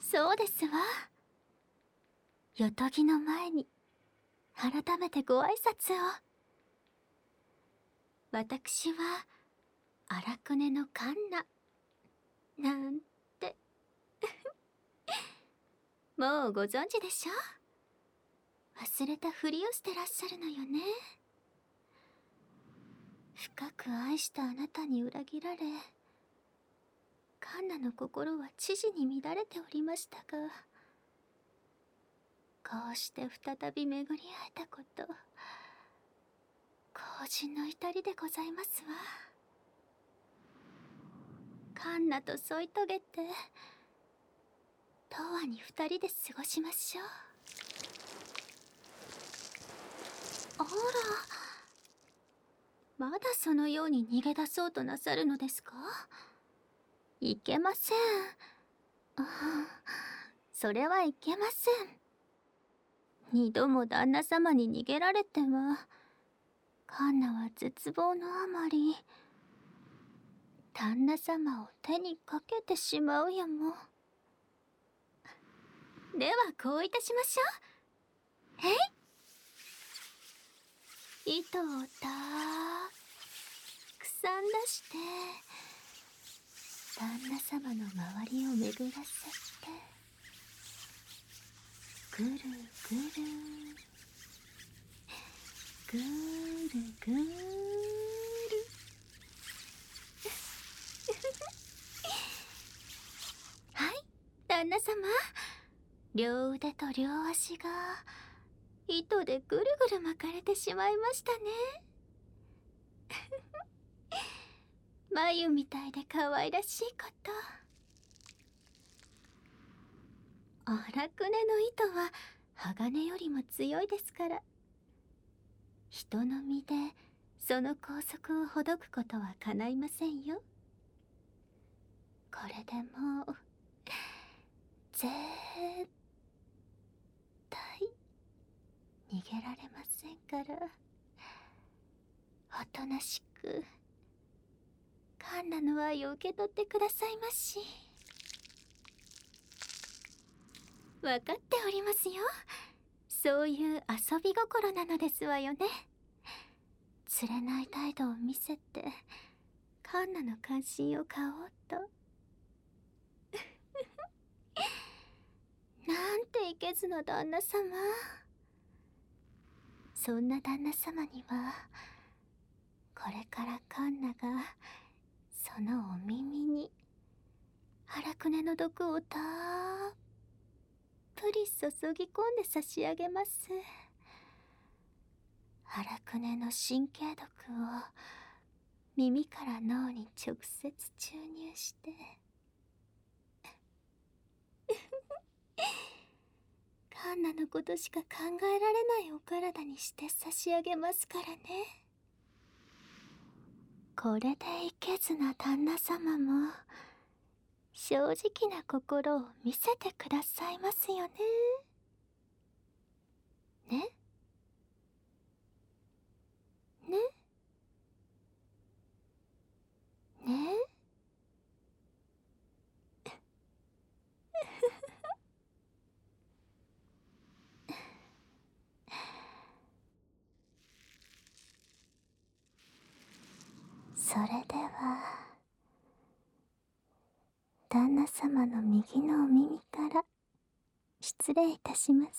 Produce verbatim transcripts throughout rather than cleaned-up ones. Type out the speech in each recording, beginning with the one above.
そうですわ。よとぎの前に改めてご挨拶を。私は荒くねのカンナなんてもうご存知でしょ。忘れたふりをしてらっしゃるのよね。深く愛したあなたに裏切られ、カンナの心は知事に乱れておりましたが、こうして再び巡り会えたこと、後人の至りでございますわ。カンナと添い遂げて永遠に二人で過ごしましょう。あら、まだそのように逃げ出そうとなさるのですか？いけません。ああ、それはいけません。二度も旦那様に逃げられては、カンナは絶望のあまり旦那様を手にかけてしまうやも。ではこういたしましょう。えい、糸をたくさん出して旦那様の周りを巡らせて、ぐるぐるぐるぐるはい、旦那様、両腕と両足が糸でぐるぐる巻かれてしまいましたね。眉みたいで可愛らしいこと。荒くねの糸は鋼よりも強いですから、人の身でその拘束をほどくことはかないませんよ。これでもう絶対逃げられませんから、おとなしくカンナの愛を受け取ってくださいまし。分かっておりますよ。そういう遊び心なのですわよね。釣れない態度を見せてカンナの関心を買おうと。なんていけずな旦那様。そんな旦那様にはこれからカンナがそのお耳に荒くねの毒をたっぷり注ぎ込んで差し上げます。荒くねの神経毒を耳から脳に直接注入してカンナのことしか考えられないお体にして差し上げますからね。これでいけずな旦那様も正直な心を見せてくださいますよね。ね？ね？ね？それでは旦那様の右のお耳から失礼いたします。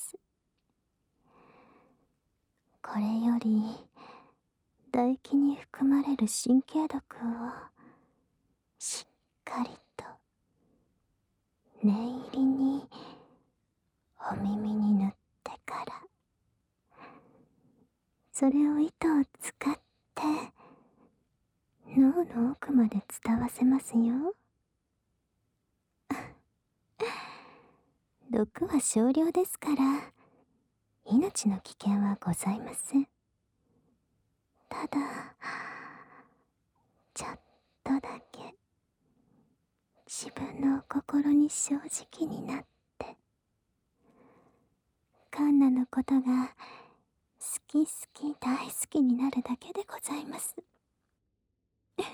これより唾液に含まれる神経毒をしっかりと念入りにお耳に塗ってから、それを糸を使って脳の奥まで伝わせますよ。毒は少量ですから命の危険はございません。ただちょっとだけ自分の心に正直になってカンナのことが好き好き大好きになるだけでございます。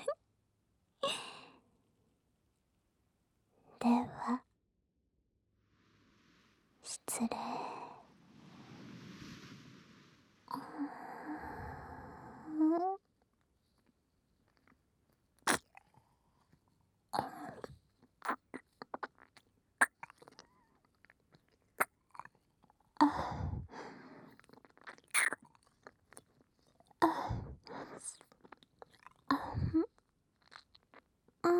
では失礼。うん。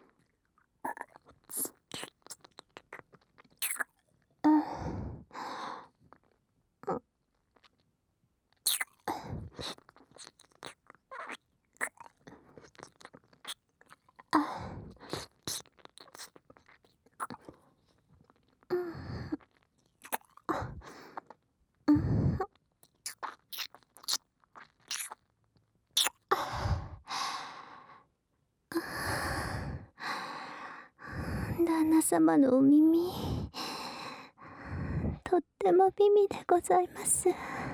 旦那様のお耳、とっても美味でございます。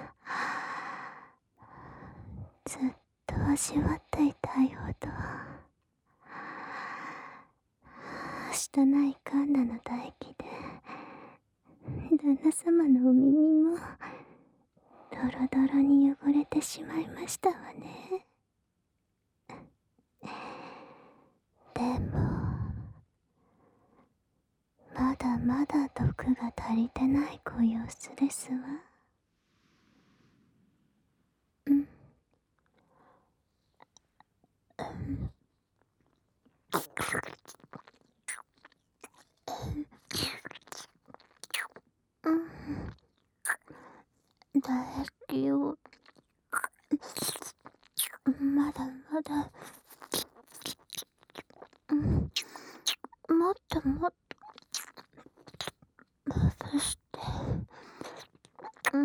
ずっと味わっていたいほど、拙いカンナの唾液で旦那様のお耳もドロドロに汚れてしまいましたわね。でもまだまだ毒が足りてないご様子ですわ。うん。うん。唾液をまだまだ、うん、もっともっとそして、うん、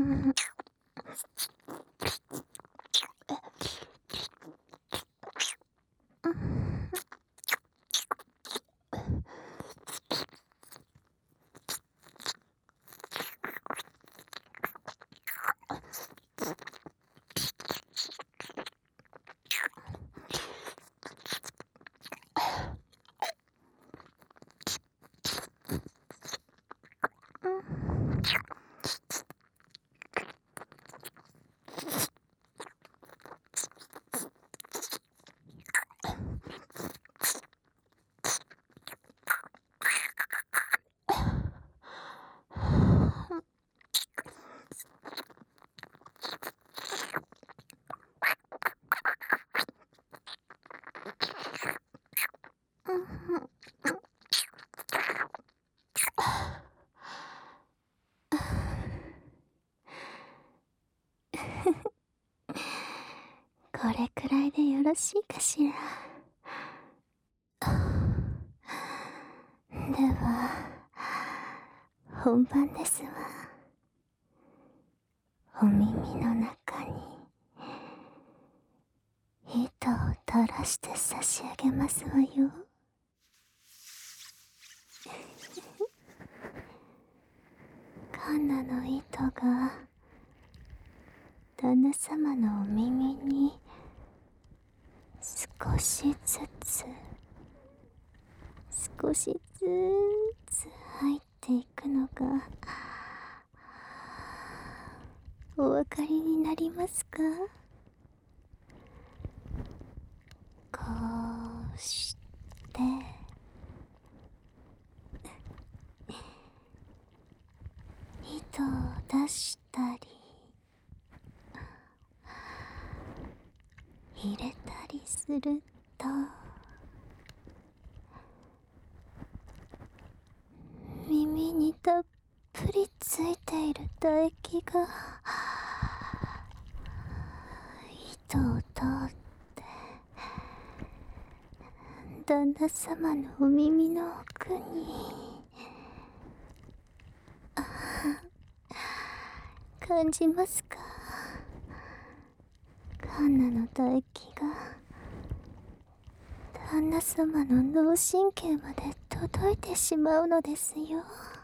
これくらいでよろしいかしら。では本番ですわ。お耳の中に糸を垂らして差し上げますわよ。カンナの糸が旦那様のお耳に少しずつ少しずつ入っていくのがお分かりになりますか？こうして糸を出したり入れたりすると、耳にたっぷりついている唾液が糸を通って旦那様のお耳の奥に感じますか？カンナの唾液が旦那様の脳神経まで届いてしまうのですよ。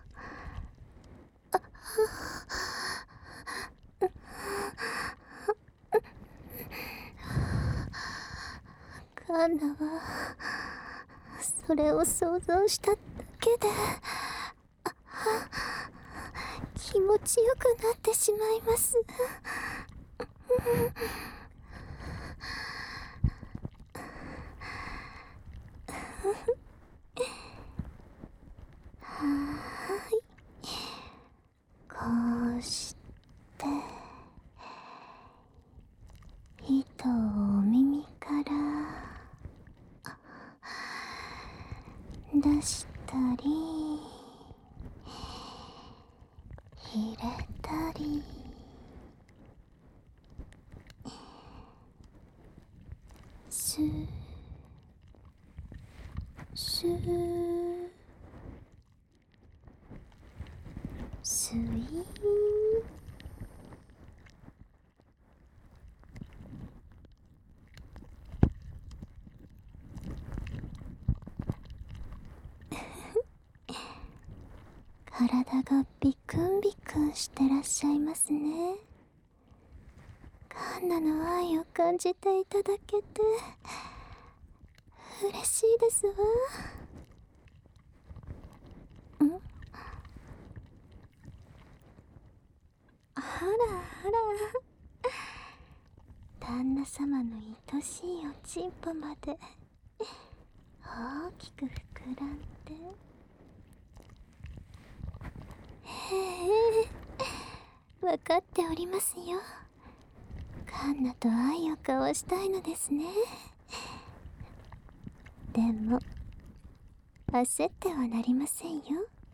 カンナはそれを想像しただけで気持ちよくなってしまいます。はーい、こうして糸をお耳から出したり入れたり、スースースイー。体がビクンビクンしてらっしゃいますね。カンナの愛を感じていただけて嬉しいですわ。ん？あらあら、旦那様の愛しいおちんぽまで大きく膨らんで。へえ、わかっておりますよ。カンナと愛を交わしたいのですね。でも焦ってはなりませんよ。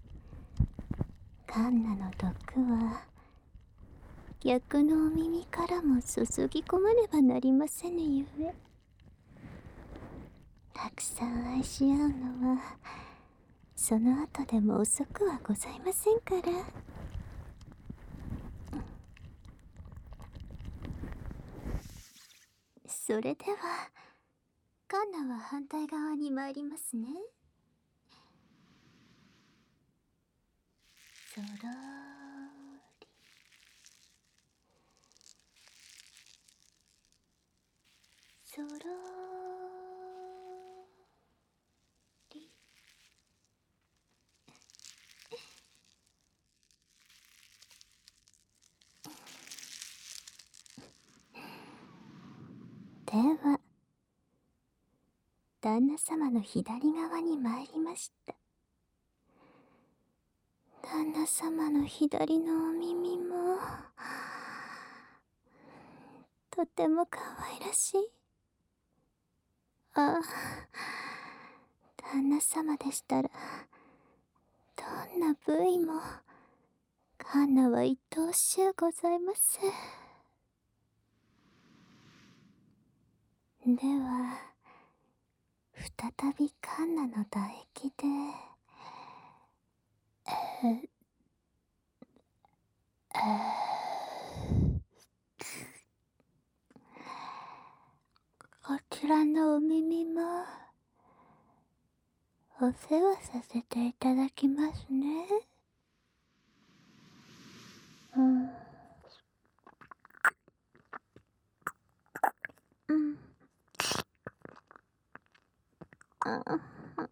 カンナの毒は逆のお耳からも注ぎ込まねばなりませぬゆえ、たくさん愛し合うのはその後でも遅くはございませんから。それではカンナは反対側に参りますね。そろーりそろーり。では旦那様の左側に参りました。旦那様の左のお耳もとても可愛らしい。ああ、旦那様でしたらどんな部位もカンナは愛おしゅうございます。では再びカンナの唾液で、ええこちらのお耳もお世話させていただきますね。うん。うん。あ。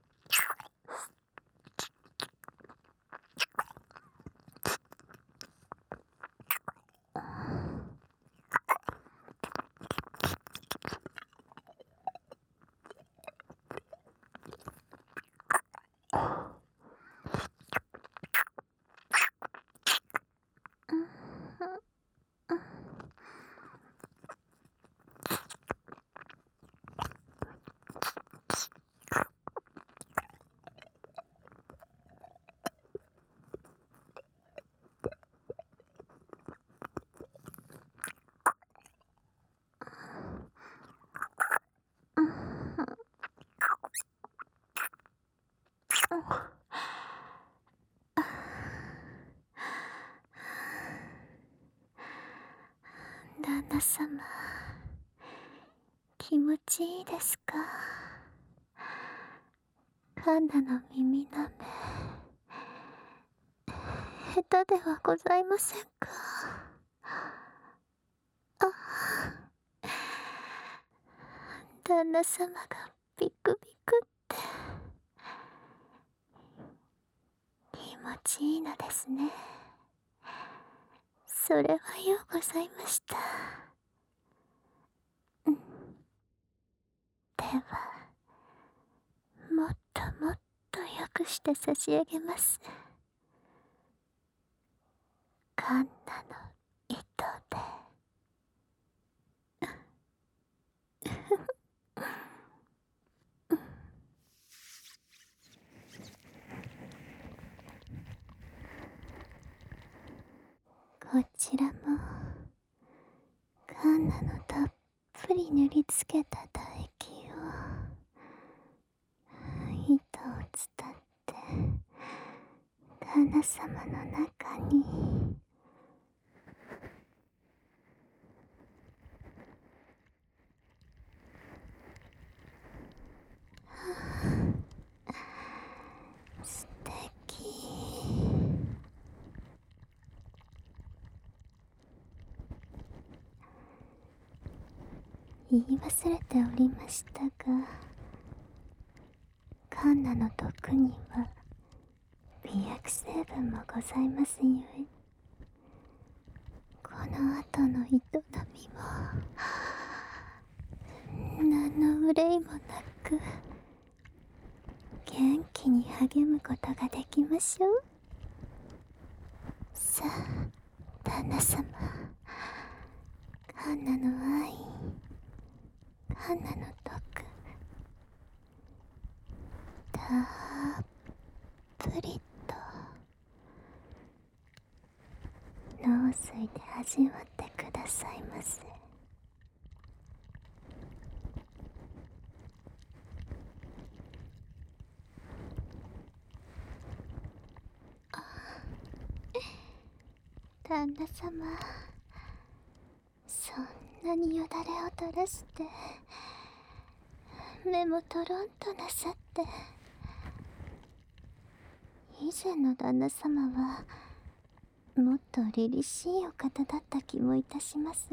旦那様、気持ちいいですか？カンナの耳なめ下手ではございませんか？あ、旦那様がビクビクって気持ちいいのですね。 それはようございました。うん。では、もっともっと良くして差し上げます。カンナの糸で。こちらもカンナのたっぷり塗りつけた唾液を糸を伝って旦那様の中に素敵。言い忘れておりましたが、カンナの毒には美薬成分もございますゆえ、この後の営みも何の憂いもなく元気に励むことができましょう。さあ旦那様、カンナの愛、カンナの毒、たっぷりと脳水で味わってくださいませ。旦那様、そんなによだれを垂らして目もとろんとなさって、以前の旦那様はもっと凛々しいお方だった気もいたしますが、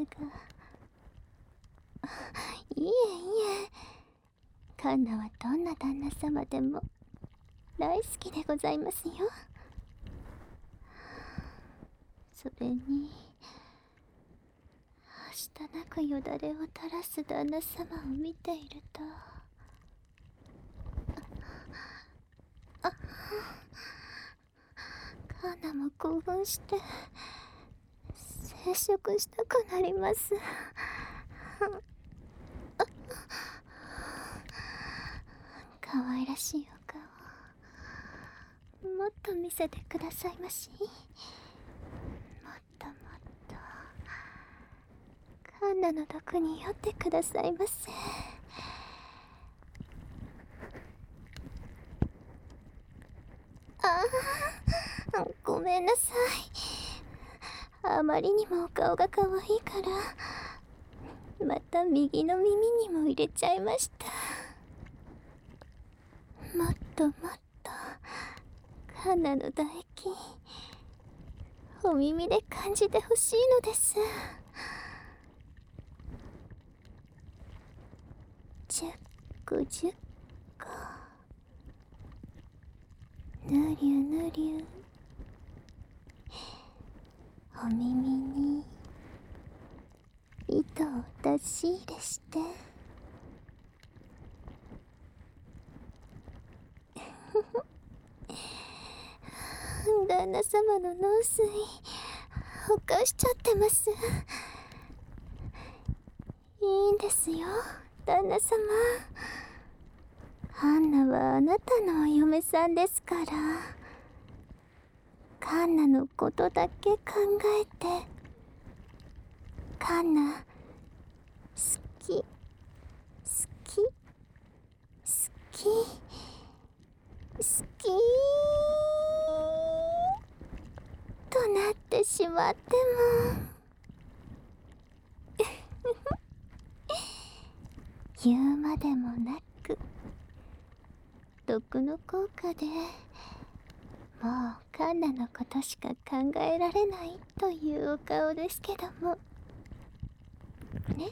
いえいえ、カンナはどんな旦那様でも大好きでございますよ。それにはしたなくよだれを垂らす旦那様を見ていると、あ、カンナも興奮して生殖したくなります。可愛らしいお顔、もっと見せてくださいまし。もっともっとカンナの毒に酔ってくださいませ。ああ、ごめんなさい。あまりにもお顔が可愛いからまた右の耳にも入れちゃいました。もっともっとカンナの唾液お耳で感じてほしいのです。じゅっこじゅっこ、ぬりゅぬりゅ、お耳に糸を出し入れして旦那様の脳水ほかしちゃってます。いいんですよ旦那様、カンナはあなたのお嫁さんですから、カンナのことだけ考えて。カンナ好き好き好き好きとなってしまっても言うまでもなく毒の効果でもうカンナのことしか考えられないというお顔ですけどもね。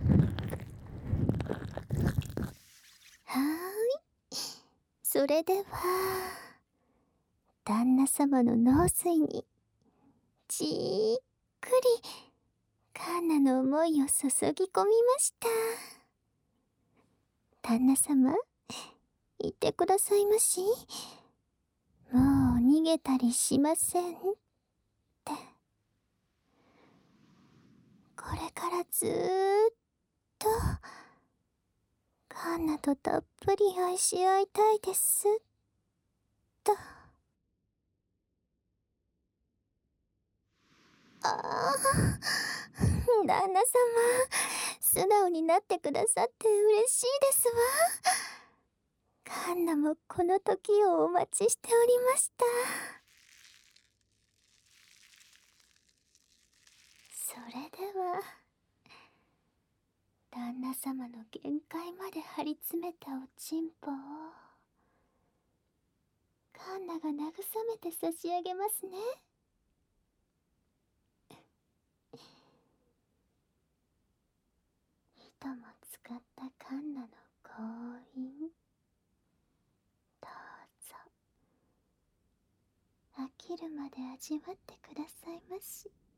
はーい、それでは旦那様の脳水にじーっくりカンナの思いを注ぎ込みました。旦那様、言ってくださいまし。もう逃げたりしませんって。これからずーっとカンナとたっぷり愛し合いたいですと。ああ、旦那様、素直になってくださって嬉しいですわ。カンナもこの時をお待ちしておりました。それでは、旦那様の限界まで張り詰めたおちんぽをカンナが慰めて差し上げますね。糸も使ったカンナの香韻、どうぞ飽きるまで味わってくださいまし。